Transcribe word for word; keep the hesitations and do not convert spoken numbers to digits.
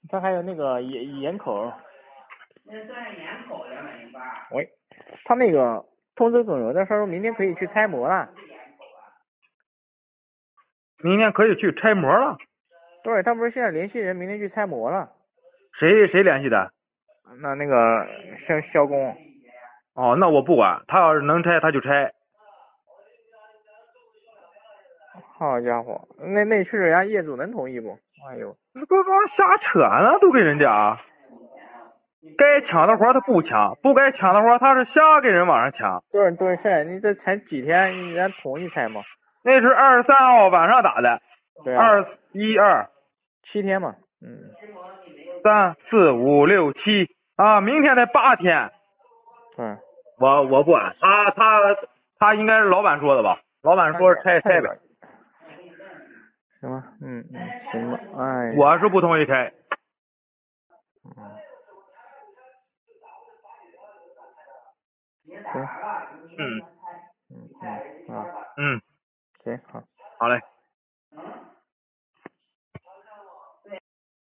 他还有那个盐盐口。喂，他那个通知总邮的，他说明天可以去拆模了。 明天可以去拆模了？ 对，他不是现在联系人，明天去拆模了。 谁谁联系的？ 那那个肖肖工。 哦，那我不管，他要是能拆他就拆。 好家伙，那那去人家业主能同意不？哎呦， 那个刚瞎扯呢，都跟人家。该抢的活他不抢，不该抢的活他是瞎给人往上抢。 对对是，你这才几天，人家同意拆吗？ 那是二十三号晚上打的。 对啊。 二一二。 七天嘛，嗯。 三四五六七啊，明天才八天。 嗯。 我我不管，他他他应该是老板说的吧？老板说是拆拆呗。 行吧，嗯嗯，行吧，哎。 我是不同意拆。 嗯。行。 嗯。